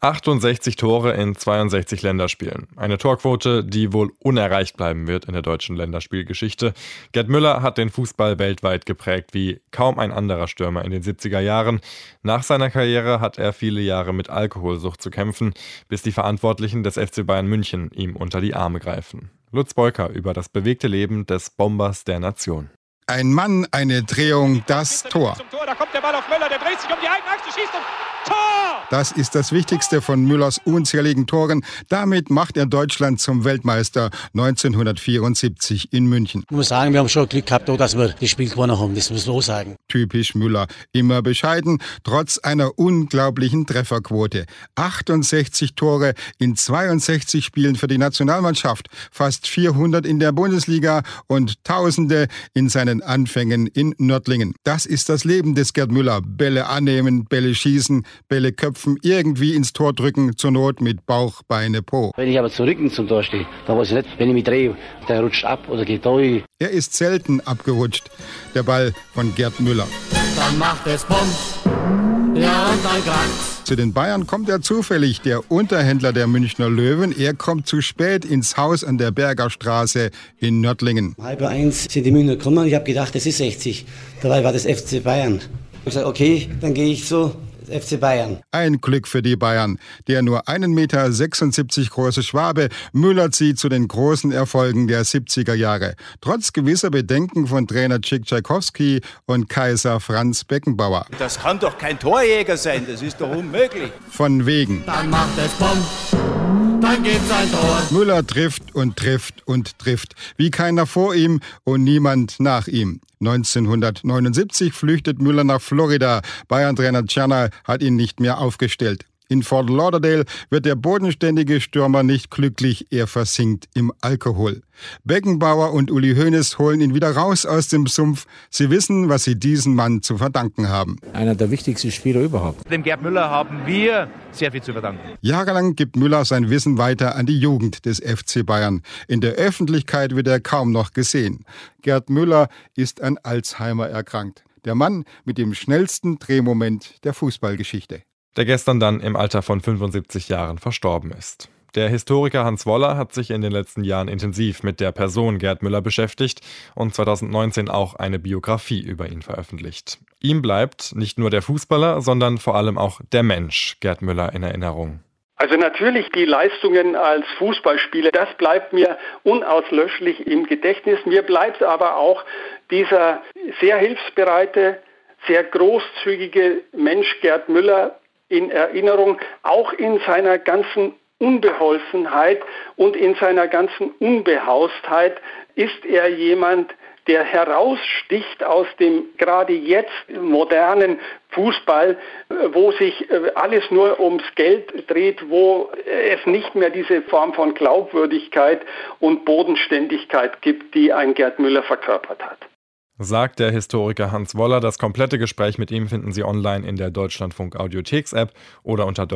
68 Tore in 62 Länderspielen. Eine Torquote, die wohl unerreicht bleiben wird in der deutschen Länderspielgeschichte. Gerd Müller hat den Fußball weltweit geprägt wie kaum ein anderer Stürmer in den 70er Jahren. Nach seiner Karriere hat er viele Jahre mit Alkoholsucht zu kämpfen, bis die Verantwortlichen des FC Bayern München ihm unter die Arme greifen. Lutz Beuker über das bewegte Leben des Bombers der Nation. Ein Mann, eine Drehung, das Tor. Da kommt der Ball auf Müller, der dreht sich um die eigene Achse, schießt und Tor! Das ist das Wichtigste von Müllers unzähligen Toren. Damit macht er Deutschland zum Weltmeister 1974 in München. Ich muss sagen, wir haben schon Glück gehabt, dass wir das Spiel gewonnen haben. Das muss man so sagen. Typisch Müller. Immer bescheiden, trotz einer unglaublichen Trefferquote. 68 Tore in 62 Spielen für die Nationalmannschaft. Fast 400 in der Bundesliga und Tausende in seinen Anfängen in Nördlingen. Das ist das Leben des Gerd Müller. Bälle annehmen, Bälle schießen, Bälle köpfen, irgendwie ins Tor drücken, zur Not mit Bauch, Beine, Po. Wenn ich aber zurück zum Tor stehe, dann weiß ich nicht, wenn ich mich drehe, der rutscht ab oder geht durch. Er ist selten abgerutscht, der Ball von Gerd Müller. Dann macht es Pumps, ja und dann kracht's. Zu den Bayern kommt er zufällig, der Unterhändler der Münchner Löwen. Er kommt zu spät ins Haus an der Berger Straße in Nördlingen. 12:30 sind die Münchner gekommen. Ich habe gedacht, das ist 60. Dabei war das FC Bayern. Ich habe gesagt, okay, dann gehe ich so. FC Bayern. Ein Glück für die Bayern. Der nur 1,76 Meter große Schwabe Müller zieht zu den großen Erfolgen der 70er Jahre. Trotz gewisser Bedenken von Trainer Chick Tschaikowski und Kaiser Franz Beckenbauer. Das kann doch kein Torjäger sein, das ist doch unmöglich. Von wegen. Dann macht es Pumps, dann gibt's ein Tor. Müller trifft und trifft und trifft. Wie keiner vor ihm und niemand nach ihm. 1979 flüchtet Müller nach Florida. Bayern-Trainer Tscherner hat ihn nicht mehr aufgestellt. In Fort Lauderdale wird der bodenständige Stürmer nicht glücklich, er versinkt im Alkohol. Beckenbauer und Uli Hoeneß holen ihn wieder raus aus dem Sumpf. Sie wissen, was sie diesem Mann zu verdanken haben. Einer der wichtigsten Spieler überhaupt. Dem Gerd Müller haben wir sehr viel zu verdanken. Jahrelang gibt Müller sein Wissen weiter an die Jugend des FC Bayern. In der Öffentlichkeit wird er kaum noch gesehen. Gerd Müller ist an Alzheimer erkrankt. Der Mann mit dem schnellsten Drehmoment der Fußballgeschichte. Der gestern dann im Alter von 75 Jahren verstorben ist. Der Historiker Hans Woller hat sich in den letzten Jahren intensiv mit der Person Gerd Müller beschäftigt und 2019 auch eine Biografie über ihn veröffentlicht. Ihm bleibt nicht nur der Fußballer, sondern vor allem auch der Mensch Gerd Müller in Erinnerung. Also natürlich die Leistungen als Fußballspieler, das bleibt mir unauslöschlich im Gedächtnis. Mir bleibt aber auch dieser sehr hilfsbereite, sehr großzügige Mensch Gerd Müller in Erinnerung, auch in seiner ganzen Unbeholfenheit und in seiner ganzen Unbehaustheit ist er jemand, der heraussticht aus dem gerade jetzt modernen Fußball, wo sich alles nur ums Geld dreht, wo es nicht mehr diese Form von Glaubwürdigkeit und Bodenständigkeit gibt, die ein Gerd Müller verkörpert hat. Sagt der Historiker Hans Woller. Das komplette Gespräch mit ihm finden Sie online in der Deutschlandfunk Audiotheks-App oder unter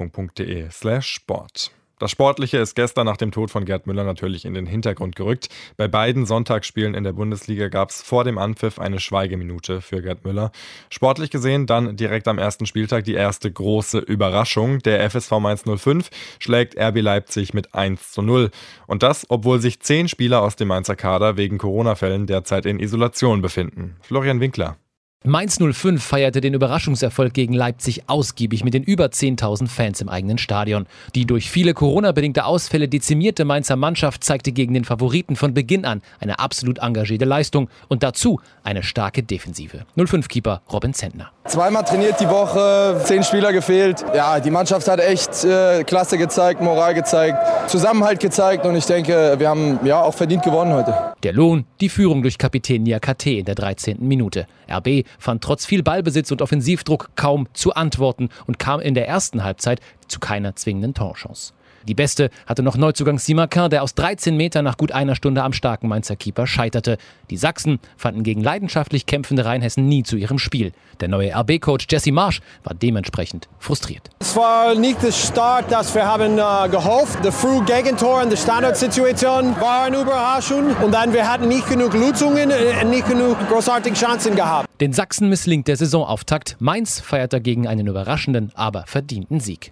deutschlandfunk.de/sport. Das Sportliche ist gestern nach dem Tod von Gerd Müller natürlich in den Hintergrund gerückt. Bei beiden Sonntagsspielen in der Bundesliga gab es vor dem Anpfiff eine Schweigeminute für Gerd Müller. Sportlich gesehen dann direkt am ersten Spieltag die erste große Überraschung. Der FSV Mainz 05 schlägt RB Leipzig mit 1:0. Und das, obwohl sich 10 Spieler aus dem Mainzer Kader wegen Corona-Fällen derzeit in Isolation befinden. Florian Winkler. Mainz 05 feierte den Überraschungserfolg gegen Leipzig ausgiebig mit den über 10.000 Fans im eigenen Stadion. Die durch viele Corona-bedingte Ausfälle dezimierte Mainzer Mannschaft zeigte gegen den Favoriten von Beginn an eine absolut engagierte Leistung und dazu eine starke Defensive. 05-Keeper Robin Zentner. Zweimal trainiert die Woche, 10 Spieler gefehlt. Ja, die Mannschaft hat echt Klasse gezeigt, Moral gezeigt, Zusammenhalt gezeigt und ich denke, wir haben ja auch verdient gewonnen heute. Der Lohn, die Führung durch Kapitän Niakate in der 13. Minute. RB fand trotz viel Ballbesitz und Offensivdruck kaum zu antworten und kam in der ersten Halbzeit zu keiner zwingenden Torchance. Die beste hatte noch Neuzugang Simakan, der aus 13 Metern nach gut einer Stunde am starken Mainzer Keeper scheiterte. Die Sachsen fanden gegen leidenschaftlich kämpfende Rheinhessen nie zu ihrem Spiel. Der neue RB-Coach Jesse Marsch war dementsprechend frustriert. Es war nicht so stark, dass wir haben gehofft. Der frühe Gegentor in der Standardsituation war eine Überraschung. Und dann wir hatten nicht genug Lösungen, nicht genug großartige Chancen gehabt. Den Sachsen misslingt der Saisonauftakt. Mainz feiert dagegen einen überraschenden, aber verdienten Sieg.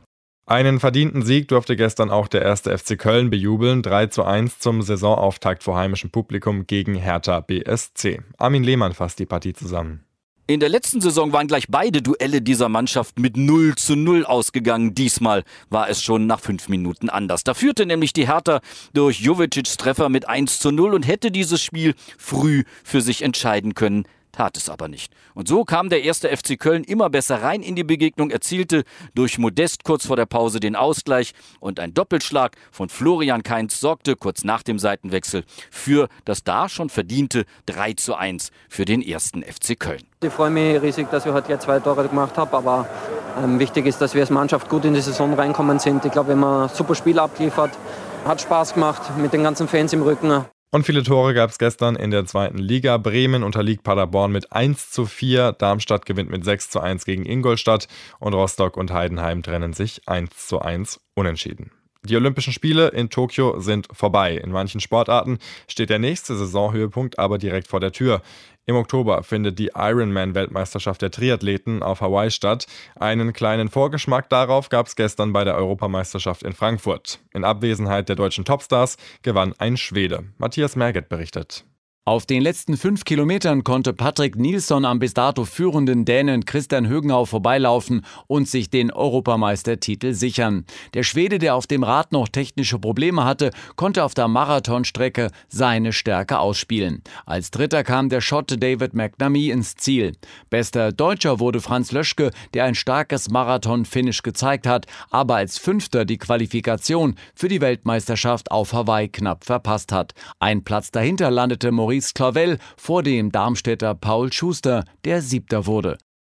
Einen verdienten Sieg durfte gestern auch der 1. FC Köln bejubeln. 3:1 zum Saisonauftakt vor heimischem Publikum gegen Hertha BSC. Armin Lehmann fasst die Partie zusammen. In der letzten Saison waren gleich beide Duelle dieser Mannschaft mit 0:0 ausgegangen. Diesmal war es schon nach 5 Minuten anders. Da führte nämlich die Hertha durch Jovicics Treffer mit 1:0 und hätte dieses Spiel früh für sich entscheiden können. Tat es aber nicht. Und so kam der 1. FC Köln immer besser rein in die Begegnung, erzielte durch Modest kurz vor der Pause den Ausgleich und ein Doppelschlag von Florian Kainz sorgte kurz nach dem Seitenwechsel für das da schon verdiente 3:1 für den 1. FC Köln. Ich freue mich riesig, dass ich heute gleich 2 Tore gemacht habe, aber wichtig ist, dass wir als Mannschaft gut in die Saison reinkommen sind. Ich glaube, wir haben ein super Spiel abgeliefert, hat Spaß gemacht mit den ganzen Fans im Rücken. Und viele Tore gab es gestern in der 2. Liga. Bremen unterliegt Paderborn mit 1:4, Darmstadt gewinnt mit 6:1 gegen Ingolstadt und Rostock und Heidenheim trennen sich 1:1 unentschieden. Die Olympischen Spiele in Tokio sind vorbei. In manchen Sportarten steht der nächste Saisonhöhepunkt aber direkt vor der Tür. Im Oktober findet die Ironman-Weltmeisterschaft der Triathleten auf Hawaii statt. Einen kleinen Vorgeschmack darauf gab es gestern bei der Europameisterschaft in Frankfurt. In Abwesenheit der deutschen Topstars gewann ein Schwede. Matthias Merget berichtet. Auf den letzten 5 Kilometern konnte Patrick Nilsson am bis dato führenden Dänen Christian Högenau vorbeilaufen und sich den Europameistertitel sichern. Der Schwede, der auf dem Rad noch technische Probleme hatte, konnte auf der Marathonstrecke seine Stärke ausspielen. Als Dritter kam der Schotte David McNamee ins Ziel. Bester Deutscher wurde Franz Löschke, der ein starkes Marathon-Finish gezeigt hat, aber als Fünfter die Qualifikation für die Weltmeisterschaft auf Hawaii knapp verpasst hat. Ein Platz dahinter landete Maurice Clavel vor dem Darmstädter Paul Schuster, der Siebter wurde.